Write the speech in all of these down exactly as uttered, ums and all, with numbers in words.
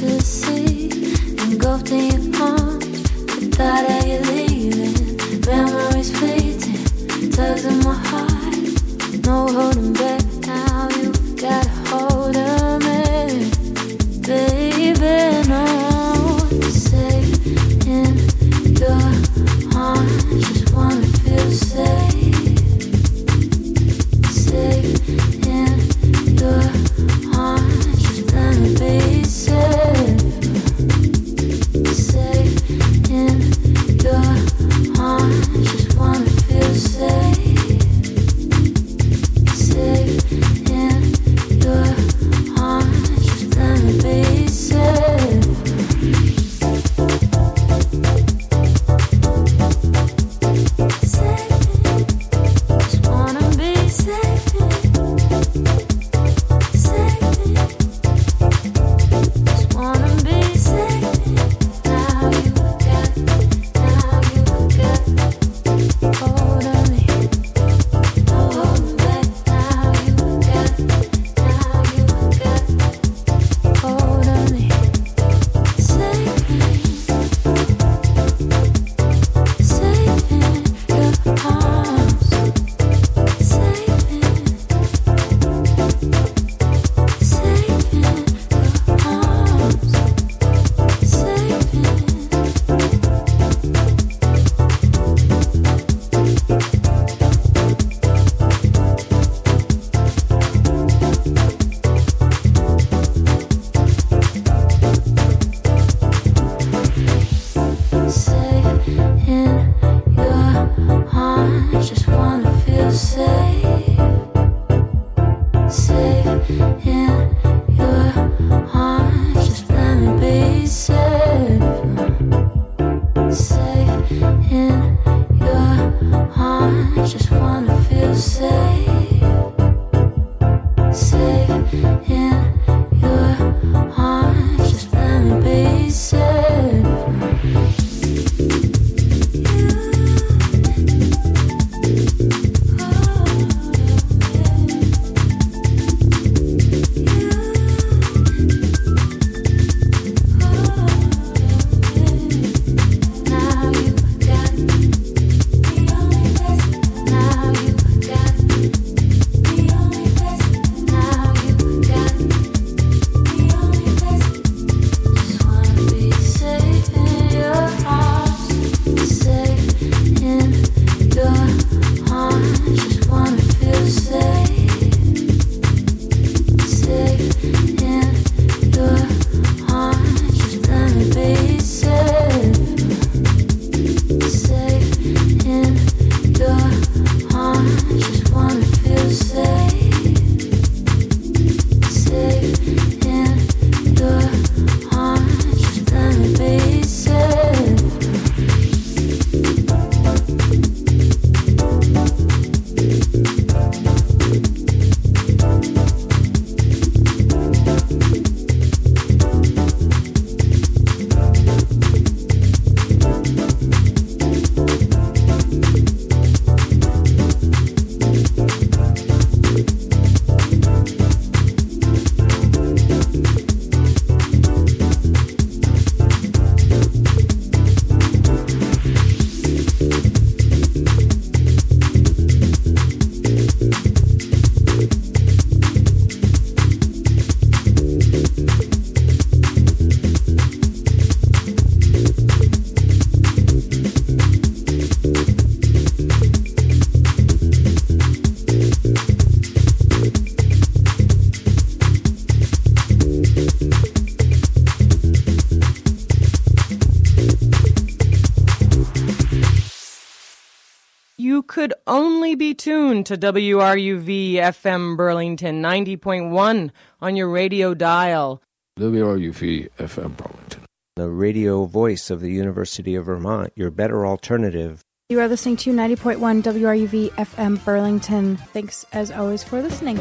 You could only be tuned to W R U V F M Burlington ninety point one on your radio dial. W R U V F M Burlington, the radio voice of the University of Vermont, your better alternative. You are listening to ninety point one W R U V F M Burlington. Thanks, as always, for listening.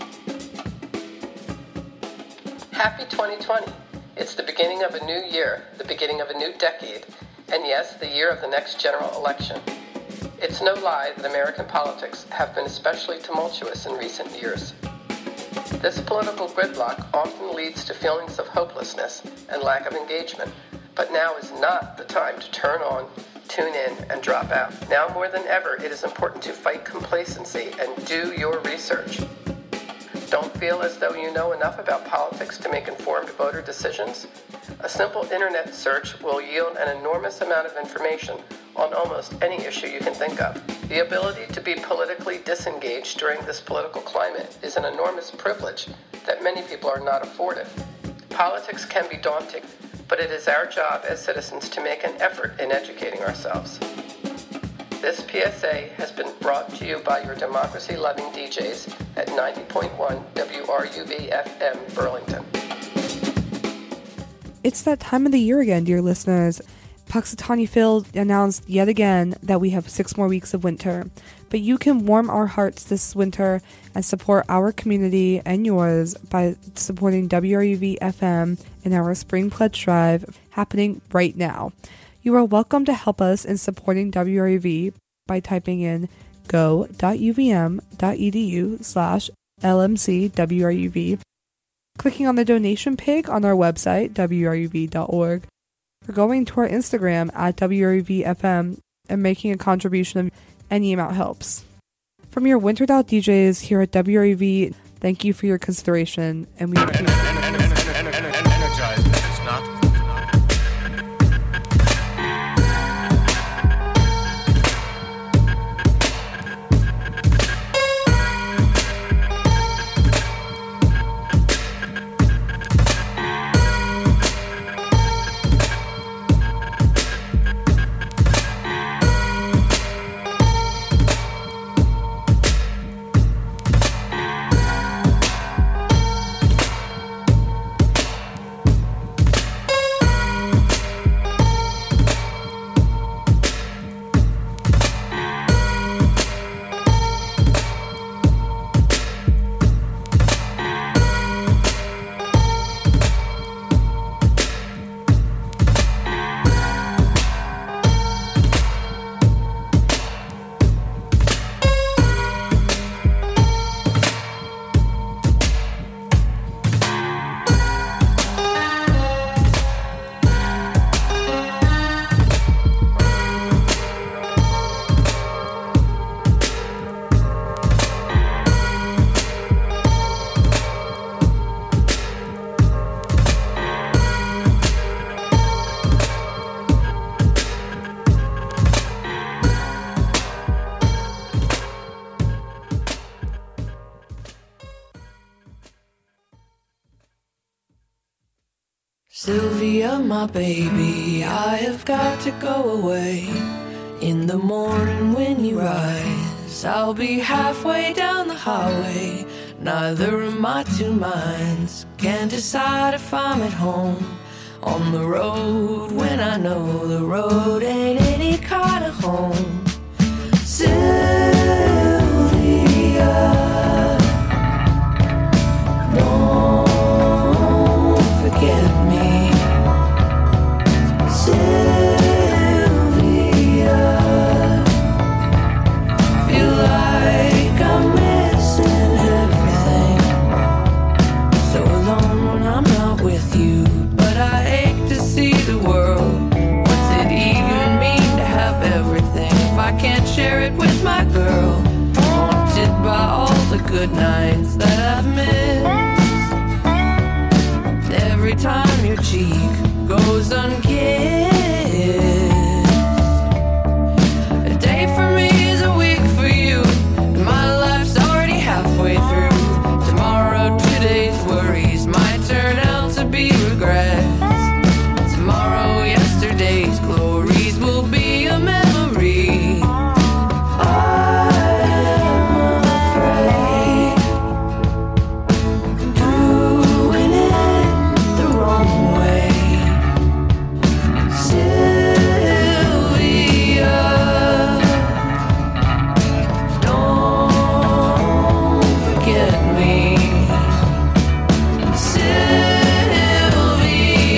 Happy twenty twenty. It's the beginning of a new year, the beginning of a new decade, and yes, the year of the next general election. It's no lie that American politics have been especially tumultuous in recent years. This political gridlock often leads to feelings of hopelessness and lack of engagement, but now is not the time to turn on, tune in, and drop out. Now more than ever, it is important to fight complacency and do your research. Don't feel as though you know enough about politics to make informed voter decisions? A simple internet search will yield an enormous amount of information on almost any issue you can think of. The ability to be politically disengaged during this political climate is an enormous privilege that many people are not afforded. Politics can be daunting, but it is our job as citizens to make an effort in educating ourselves. This P S A has been brought to you by your democracy-loving D Js at ninety point one W R U V F M Burlington. It's that time of the year again, dear listeners. Punxsutawney Phil announced yet again that we have six more weeks of winter, but you can warm our hearts this winter and support our community and yours by supporting W R U V F M in our Spring Pledge Drive happening right now. You are welcome to help us in supporting W R U V by typing in go.uvm.edu slash lmcwruv, clicking on the donation page on our website, w r u v dot org, or going to our Instagram at W R U V F M and making a contribution of any amount helps. From your wintered out D Js here at W R U V, thank you for your consideration, and we appreciate it. Sylvia, my baby, I have got to go away. In the morning when you rise, I'll be halfway down the highway. Neither of my two minds can decide if I'm at home on the road when I know the road ain't any kind of home. Sylvia, don't forget me. Sylvia, feel like I'm missing everything. So alone when I'm not with you, but I ache to see the world. What's it even mean to have everything if I can't share it with my girl? Haunted by all the good nights that I've missed. Every time your cheek goes unkissed. A day for me is a week for you, and my life's already halfway through. Tomorrow, today's worries might turn out to be regrets. Tomorrow, yesterday's glories will be a memory. I am afraid doing it the wrong way. Sylvia, don't forget me. Sylvia,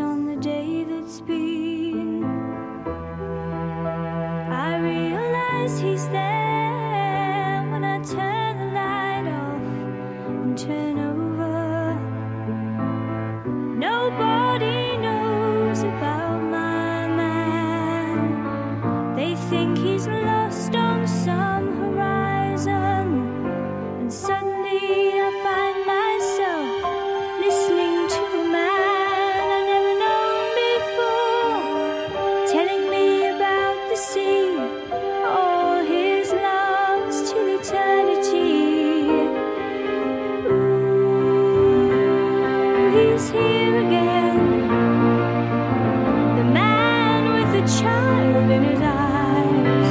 on the day that's been. I realize he's there when I turn the light off and turn over. Nobody knows about my man. They think he's lost on some horizon, and suddenly I find myself listening to a man I've never known before, telling me about the sea, all his loves till eternity. Ooh, he's here again, the man with the child in his eyes.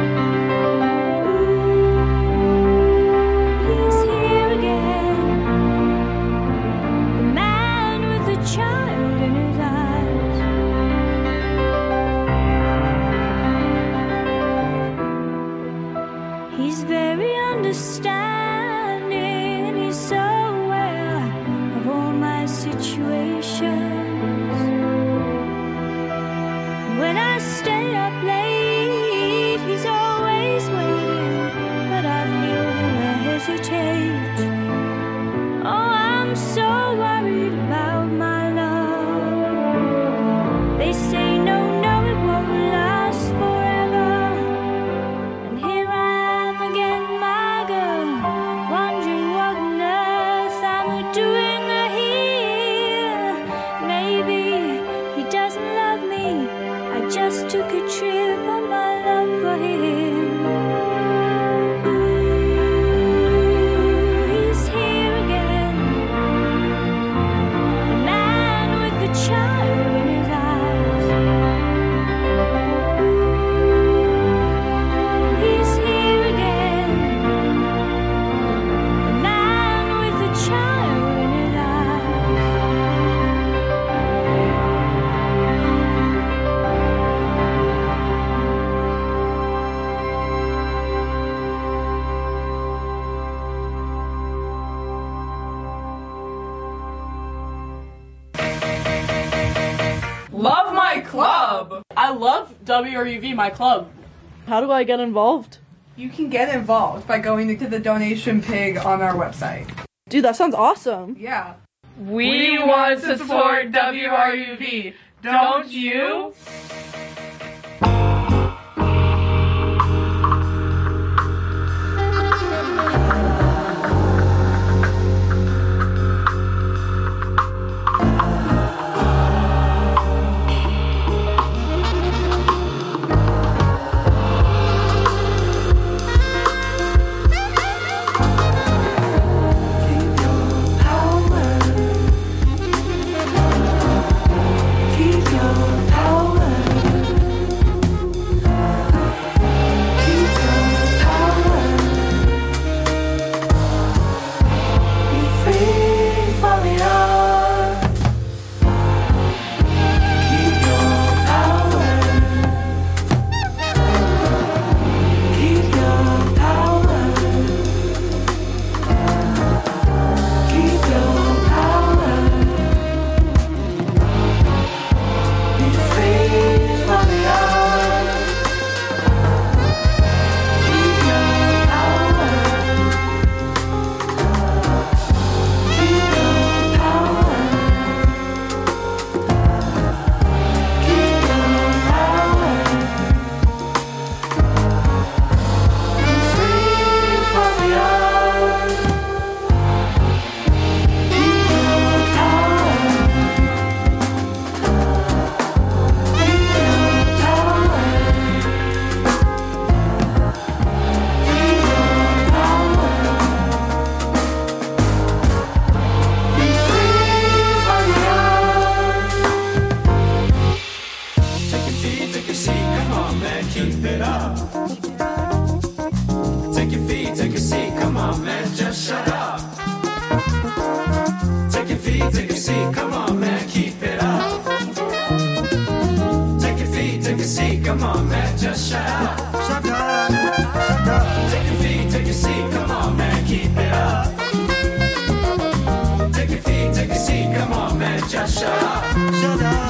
Ooh, he's here again, the man with the child in his eyes. He's very understanding, he's so aware of all my situations. When I stay up late, he's always waiting, but I feel him hesitate. Oh, I'm so worried about my love. They say no, no, it won't last forever. And here I am again, my girl, wondering what on earth I'm doing here. Maybe he doesn't love me, I just took a trip on my love for him. Ooh, he's here again, the man with the child in his eyes. Ooh, he's here again, the man with the child in his eyes. Love my club! I love W R U V, my club. How do I get involved? You can get involved by going to the donation pig on our website. Dude, that sounds awesome. Yeah. We want to support W R U V, don't you?